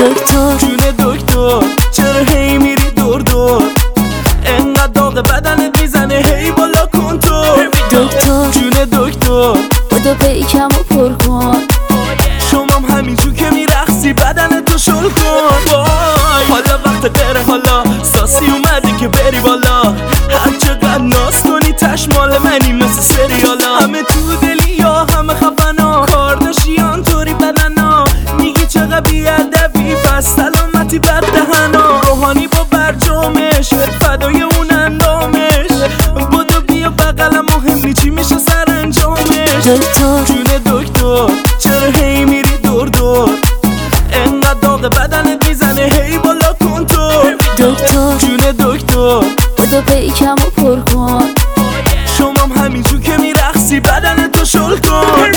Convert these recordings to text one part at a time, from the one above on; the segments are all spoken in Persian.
دکتر جون دکتر چرا هی میری دور دور؟ انقدر داغ بدنت میزنه هی بالا کن تو. دکتر جون دکتر بودو پیکم و پر کن. شمام همینجور که میرقصی بدنتو شل کن. وای حالا وقت غیره، حالا ساسی اومدی که بری بالا. هر چقدر ناز کنی تش مال منی مثل سریالا. همه تو دلی یا همه خفنا، کارداشیان طوری بدنا. میگی چقدر بیادبی پس سلامتی بر دهنا. روحانی با برجامش فدای اون اندامش. بودو بیا بقلم مهم نی چی میشه سرانجامش. دکتر جون دکتر چرا هی میری دور دور؟ انقدر داغ بدنت میزنه هی بالا کن تو. دکتر جون دکتر بودو پیکم و پر کن. شمام همینجور که میرقصی بدنتو شل کن.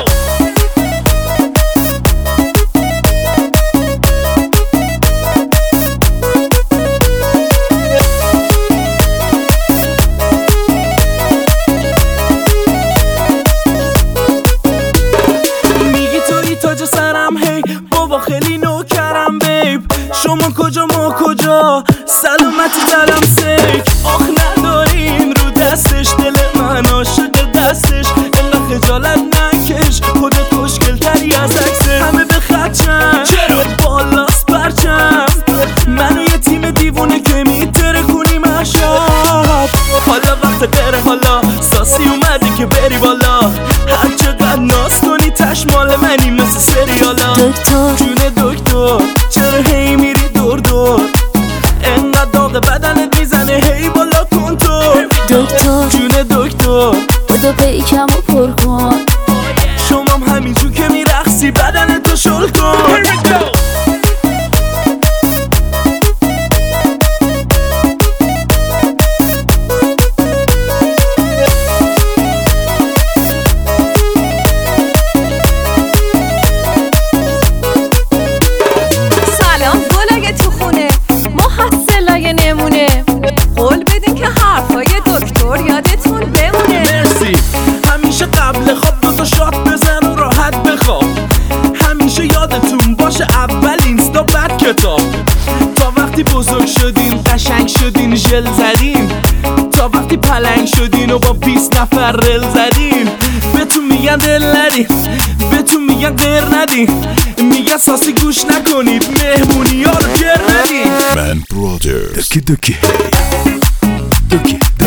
میگی توی تاج سرم هی بابا خیلی نوکرم بیب. شما کجا ما کجا سلامتی دلم سیک. آخ نداریم رو دستش دل من عاشق دستش. انقدر خجالت نکش خودت خوشگل تری از عکسه. همه به خدشن چرا بالاست پرچم. منو یه تیم دیوونه که میتره کنیم عشب. حالا وقت غیره، حالا ساسی اومدی که بری بالا. هر چقدر ناز کنی تش مال منی مثل سریالا. دکتر جون دکتر چرا هی میری دور دور؟ انقدر داغ بدنت میزنه هی بالا کن تو. دکتر جون دکتر بودو پیکم و پر کن. شمام همینجور که میرقصی بدنتو شل کن. سلام گلای تو خونه محصلای نمونه. قول بدین که حرفای دکتر یادتون بمونه. مرسی همیشه قبل خواب دوتا شات بزن و راحت بخواب. همیشه یادتون باشه اول اینستا بعد کتاب. تا وقتی بزرگ شدین قشنگ شدین ژل زدین. تا وقتی پلنگ شدین و با 20 نفر رل زدین. بهتون میگن دل ندین، بهتون میگن غیر ندین. میگن ساسی گوش نکنید مهمونی ها رو گر ندین. من برادر دکی دکی